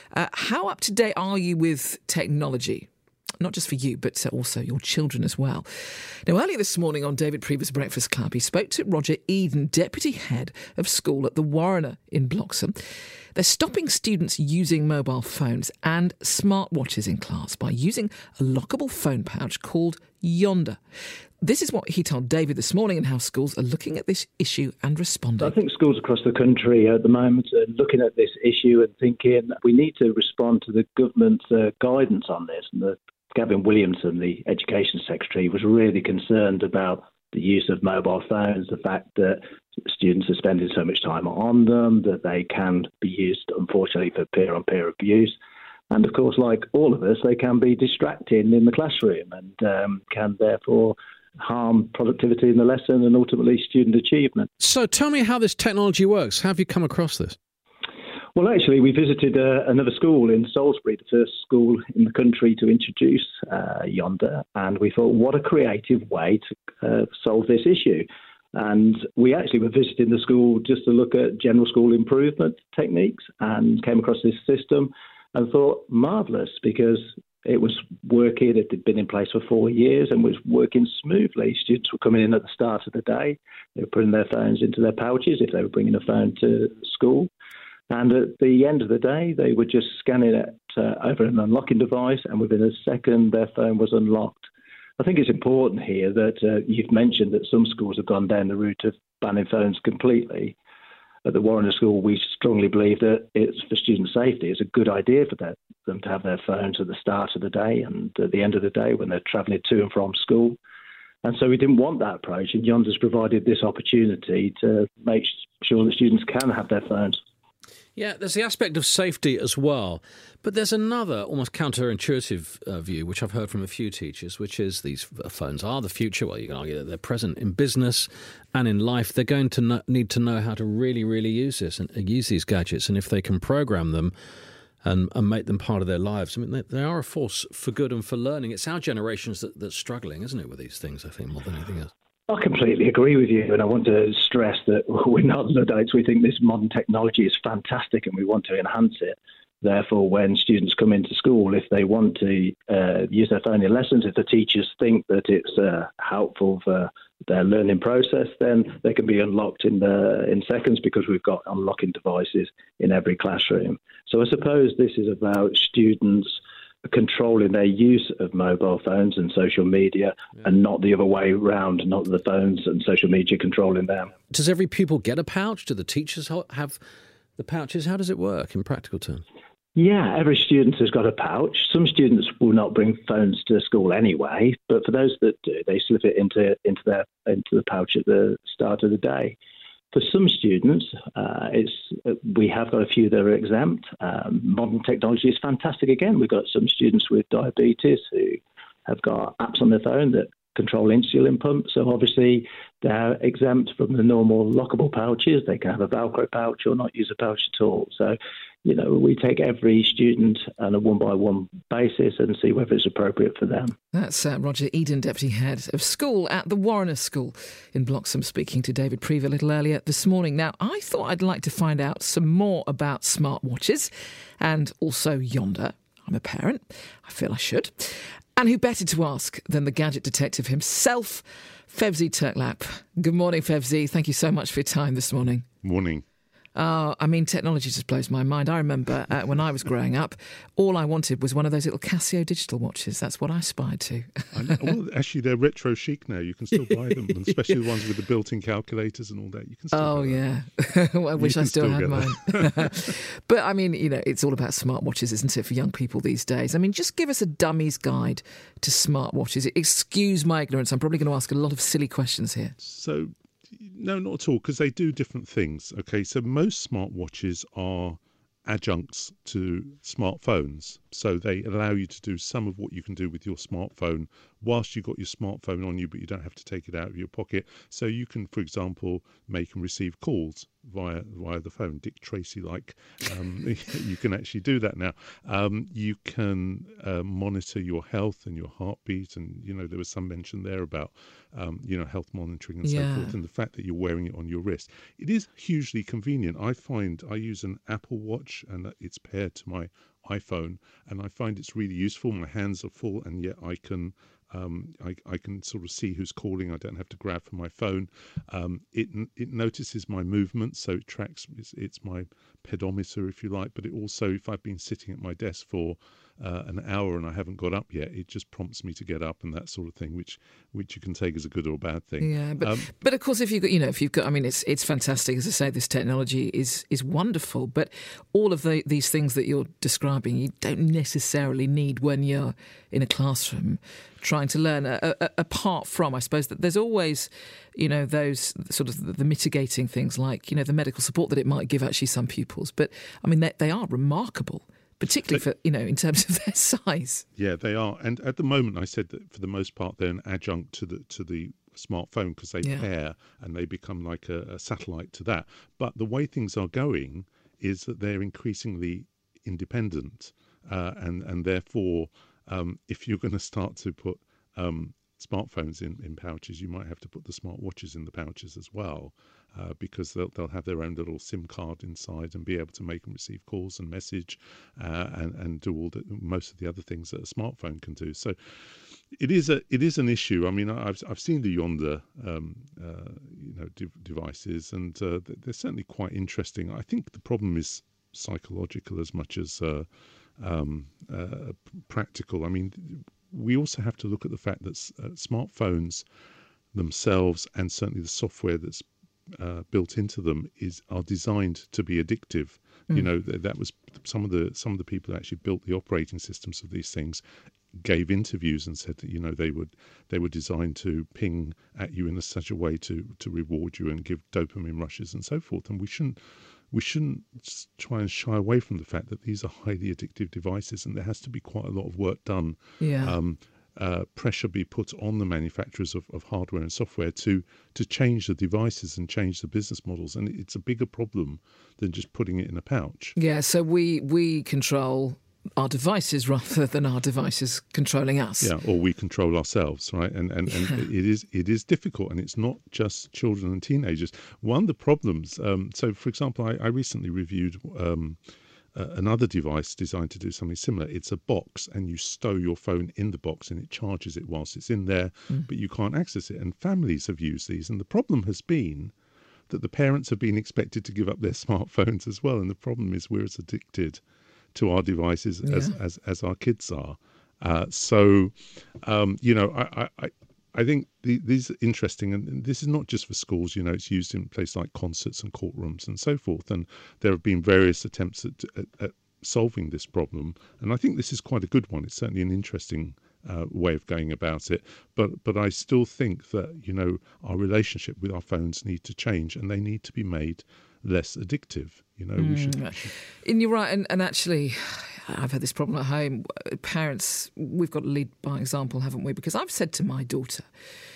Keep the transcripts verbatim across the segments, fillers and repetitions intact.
Uh, how up to date are you with technology? Not just for you, but also your children as well. Now, earlier this morning on David Prever's Breakfast Club, he spoke to Roger Eden, Deputy Head of School at the Warrener in Bloxham. They're stopping students using mobile phones and smartwatches in class by using a lockable phone pouch called Yonder. This is what he told David this morning and how schools are looking at this issue and responding. I think schools across the country at the moment are looking at this issue and thinking we need to respond to the government's uh, guidance on this. And the, Gavin Williamson, the Education Secretary, was really concerned about the use of mobile phones, the fact that students are spending so much time on them, that they can be used, unfortunately, for peer-on-peer abuse. And, of course, like all of us, they can be distracting in the classroom and um, can, therefore, harm productivity in the lesson and ultimately student achievement. So tell me how this technology works. How have you come across this? Well, actually, we visited uh, another school in Salisbury, the first school in the country to introduce uh, Yonder, and we thought, what a creative way to uh, solve this issue. And we actually were visiting the school just to look at general school improvement techniques and came across this system and thought, marvellous, because it was working. It had been in place for four years and was working smoothly. Students were coming in at the start of the day. They were putting their phones into their pouches if they were bringing a phone to school. And at the end of the day, they were just scanning it uh, over an unlocking device, and within a second, their phone was unlocked. I think it's important here that uh, you've mentioned that some schools have gone down the route of banning phones completely. At the Warrener School, we strongly believe that it's for student safety. It's a good idea for that, them to have their phones at the start of the day and at the end of the day when they're travelling to and from school. And so we didn't want that approach, and Yonder's provided this opportunity to make sure that students can have their phones. Yeah, there's the aspect of safety as well. But there's another almost counterintuitive uh, view, which I've heard from a few teachers, which is these phones are the future. Well, you can argue that they're present in business and in life. They're going to no- need to know how to really, really use this and uh, use these gadgets. And if they can program them and, and make them part of their lives, I mean, they, they are a force for good and for learning. It's our generations that, that's struggling, isn't it, with these things, I think, more than anything else. I completely agree with you, and I want to stress that we're not Luddites. We think this modern technology is fantastic and we want to enhance it. Therefore, when students come into school, if they want to uh, use their phone in lessons, if the teachers think that it's uh, helpful for their learning process, then they can be unlocked in the, in seconds because we've got unlocking devices in every classroom. So I suppose this is about students controlling their use of mobile phones and social media, yeah, and not the other way round, not the phones and social media controlling them. Does every pupil get a pouch? Do the teachers have the pouches? How does it work in practical terms? Yeah, every student has got a pouch. Some students will not bring phones to school anyway, but for those that do, they slip it into into their into the pouch at the start of the day. For some students, uh, it's we have got a few that are exempt. Um, modern technology is fantastic. Again, we've got some students with diabetes who have got apps on their phone that control insulin pumps. So obviously, they're exempt from the normal lockable pouches. They can have a Velcro pouch or not use a pouch at all. So, you know, we take every student on a one-by-one basis and see whether it's appropriate for them. That's uh, Roger Eden, Deputy Head of School at the Warrener School in Bloxham, speaking to David Prever a little earlier this morning. Now, I thought I'd like to find out some more about smartwatches and also Yonder. I'm a parent. I feel I should. And who better to ask than the gadget detective himself, Fevzi Turklap. Good morning, Fevzi. Thank you so much for your time this morning. Morning. Uh, I mean, technology just blows my mind. I remember uh, when I was growing up, all I wanted was one of those little Casio digital watches. That's what I aspired to. I know. Well, actually, they're retro chic now. You can still buy them, and especially the ones with the built-in calculators and all that. You can still Oh, yeah. well, I wish I still, still had mine. But, I mean, you know, it's all about smartwatches, isn't it, for young people these days? I mean, just give us a dummy's guide to smartwatches. Excuse my ignorance. I'm probably going to ask a lot of silly questions here. So... No, not at all, because they do different things. Okay, so most smartwatches are adjuncts to smartphones. So they allow you to do some of what you can do with your smartphone whilst you've got your smartphone on you, but you don't have to take it out of your pocket. So you can, for example, make and receive calls via via the phone, Dick Tracy-like. Um, you can actually do that now. Um, you can uh, monitor your health and your heartbeat, and you know there was some mention there about um, you know health monitoring and yeah. so forth, and the fact that you're wearing it on your wrist. It is hugely convenient. I find I use an Apple Watch, and it's paired to my iPhone, and I find it's really useful. My hands are full, and yet I can um, I, I can sort of see who's calling. I don't have to grab for my phone. Um, it it notices my movements, so it tracks. It's, it's my pedometer, if you like. But it also, if I've been sitting at my desk for Uh, an hour and I haven't got up yet, it just prompts me to get up and that sort of thing, which which you can take as a good or bad thing. Yeah, but um, but of course, if you've got, you know, if you've got, I mean, it's it's fantastic. As I say, this technology is is wonderful, but all of the, these things that you're describing, you don't necessarily need when you're in a classroom trying to learn. A, a, apart from, I suppose, that there's always, you know, those sort of the, the mitigating things, like, you know, the medical support that it might give actually some pupils. But I mean, they, they are remarkable. Particularly for, you know, in terms of their size. Yeah, they are. And at the moment, I said that for the most part, they're an adjunct to the to the smartphone because they Yeah. pair and they become like a, a satellite to that. But the way things are going is that they're increasingly independent. Uh, and, and therefore, um, if you're going to start to put um, smartphones in, in pouches, you might have to put the smartwatches in the pouches as well. Uh, because they'll, they'll have their own little SIM card inside and be able to make and receive calls and message uh, and, and do all the, most of the other things that a smartphone can do. So it is a it is an issue. I mean, I've I've seen the Yondr um, uh, you know de- devices, and uh, they're certainly quite interesting. I think the problem is psychological as much as uh, um, uh, practical. I mean, we also have to look at the fact that uh, smartphones themselves, and certainly the software that's Uh, built into them, is are designed to be addictive. Mm. You know, that, that was some of the some of the people who actually built the operating systems of these things gave interviews and said that, you know, they would they were designed to ping at you in a, such a way to to reward you and give dopamine rushes and so forth. And we shouldn't we shouldn't try and shy away from the fact that these are highly addictive devices, and there has to be quite a lot of work done. Yeah. Um, Uh, pressure be put on the manufacturers of, of hardware and software to to change the devices and change the business models. And it's a bigger problem than just putting it in a pouch. Yeah, so we we control our devices rather than our devices controlling us. Yeah, or we control ourselves, right? And and, and Yeah. it is it is difficult, and it's not just children and teenagers. One of the problems, um, so for example, I, I recently reviewed um, Uh, another device designed to do something similar. It's a box, and you stow your phone in the box and it charges it whilst it's in there, mm. but you can't access it. And families have used these, and the problem has been that the parents have been expected to give up their smartphones as well. And the problem is we're as addicted to our devices yeah. as, as as our kids are. Uh, so, um, you know, I, I, I think the, these are interesting, and this is not just for schools. You know, it's used in places like concerts and courtrooms and so forth. And there have been various attempts at, at, at solving this problem, and I think this is quite a good one. It's certainly an interesting uh, way of going about it. But but I still think that, you know, our relationship with our phones need to change, and they need to be made less addictive. You know, mm. we should, we should. And you're right, and, and actually, I've had this problem at home. Parents, we've got to lead by example, haven't we? Because I've said to my daughter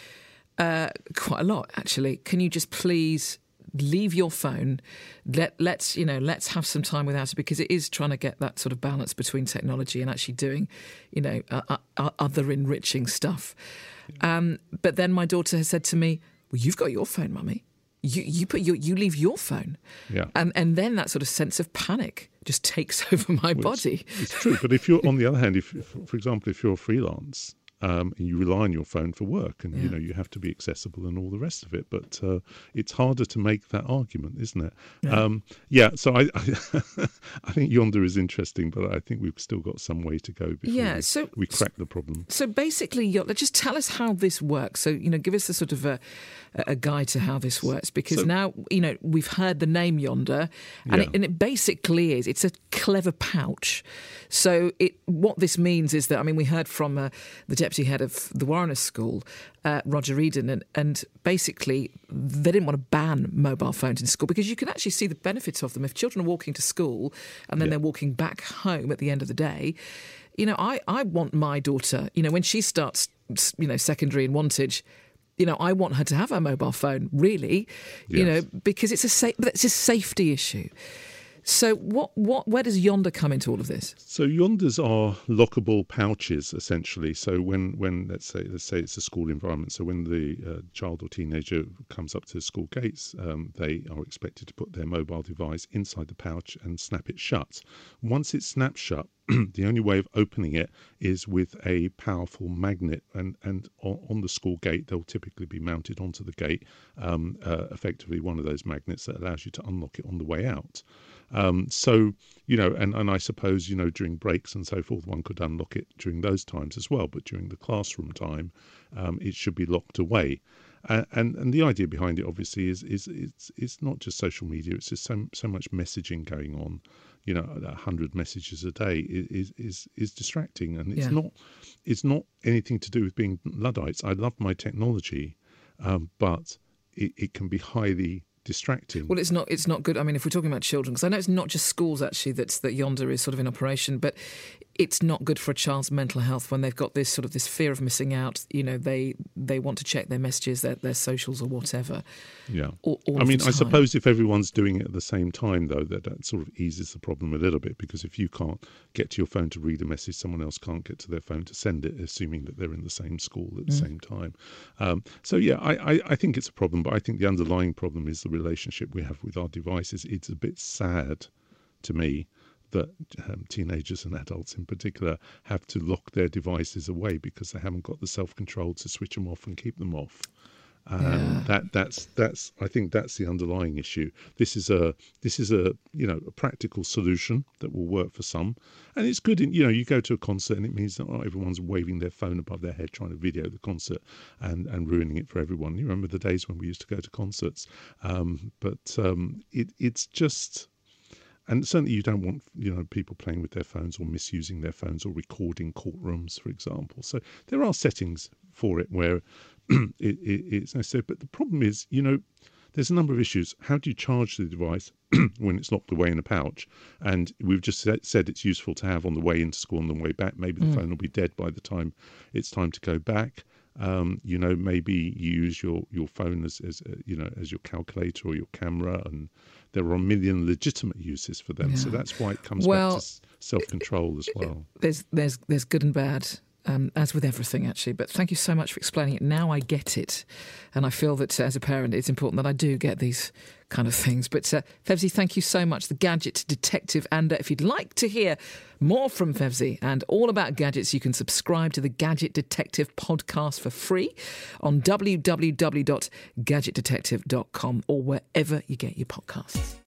uh, quite a lot, actually, can you just please leave your phone? Let let's you know let's have some time without it, because it is trying to get that sort of balance between technology and actually doing, you know, uh, uh, other enriching stuff. Um, but then my daughter has said to me, "Well, you've got your phone, Mummy. You you put your you leave your phone." Yeah. And and then that sort of sense of panic just takes over my well, body. It's, it's true, but if you're on the other hand, if for example, if you're freelance. Um, and you rely on your phone for work, and, yeah. you know, you have to be accessible and all the rest of it. But uh, it's harder to make that argument, isn't it? Yeah. Um, yeah so I, I, I think Yondr is interesting, but I think we've still got some way to go before yeah, we, so, we crack the problem. So basically, just tell us how this works. So, you know, give us a sort of a, a guide to how this works, because so, now, you know, we've heard the name Yondr, and, yeah. it, and it basically is, it's a clever pouch. So it, what this means is that, I mean, we heard from uh, the deputy head of the Warriner School, uh, Roger Eden, and, and basically they didn't want to ban mobile phones in school, because you can actually see the benefits of them. If children are walking to school and then yeah. they're walking back home at the end of the day, you know, I, I want my daughter, you know, when she starts, you know, secondary in Wantage, you know, I want her to have a mobile phone, really, yes. you know, because it's a sa- it's a safety issue. So what, what, where does Yondr come into all of this? So Yondrs are lockable pouches, essentially. So when, when let's say let's say it's a school environment. So when the uh, child or teenager comes up to the school gates, um, they are expected to put their mobile device inside the pouch and snap it shut. Once it snaps shut, the only way of opening it is with a powerful magnet, and, and on, on the school gate they'll typically be mounted onto the gate, um, uh, effectively one of those magnets that allows you to unlock it on the way out. Um, so, you know, and, and I suppose, you know, during breaks and so forth, one could unlock it during those times as well. But during the classroom time, um, it should be locked away. Uh, and and the idea behind it, obviously, is is it's it's not just social media. It's just so so much messaging going on. You know, a hundred messages a day is is is distracting, and it's Yeah. not it's not anything to do with being Luddites. I love my technology, um, but it, it can be highly distracting. Well, it's not. It's not good. I mean, if we're talking about children, because I know it's not just schools actually that's that Yonder is sort of in operation, but it's not good for a child's mental health when they've got this sort of this fear of missing out. You know, they they want to check their messages, their their socials or whatever. Yeah. All, all I of mean, the I time. suppose if everyone's doing it at the same time, though, that, that sort of eases the problem a little bit, because if you can't get to your phone to read a message, someone else can't get to their phone to send it, assuming that they're in the same school at the Mm. same time. Um, so, yeah, I, I, I think it's a problem, but I think the underlying problem is the relationship we have with our devices. It's a bit sad to me that um, teenagers and adults in particular have to lock their devices away because they haven't got the self-control to switch them off and keep them off. Um, Yeah. That that's that's I think that's the underlying issue. This is a this is a you know a practical solution that will work for some, and it's good. In, you know, you go to a concert and it means that not everyone's waving their phone above their head trying to video the concert and and ruining it for everyone. You remember the days when we used to go to concerts, um, but um, it it's just. And certainly you don't want, you know, people playing with their phones or misusing their phones or recording courtrooms, for example. So there are settings for it where it, it, it's necessary. But the problem is, you know, there's a number of issues. How do you charge the device when it's locked away in a pouch? And we've just said, said it's useful to have on the way into school and the way back. Maybe the Mm. phone will be dead by the time it's time to go back. Um, you know, maybe you use your, your phone as, as uh, you know, as your calculator or your camera, and there are a million legitimate uses for them. So Yeah. that's why it comes Well, back to s- self-control as well. There's there's there's good and bad, um, as with everything actually. But thank you so much for explaining it. Now I get it, and I feel that uh, as a parent, it's important that I do get these kind of things. But uh, Fevzi, thank you so much, the Gadget Detective. And uh, if you'd like to hear more from Fevzi and all about gadgets, you can subscribe to the Gadget Detective podcast for free on w w w dot gadget detective dot com or wherever you get your podcasts.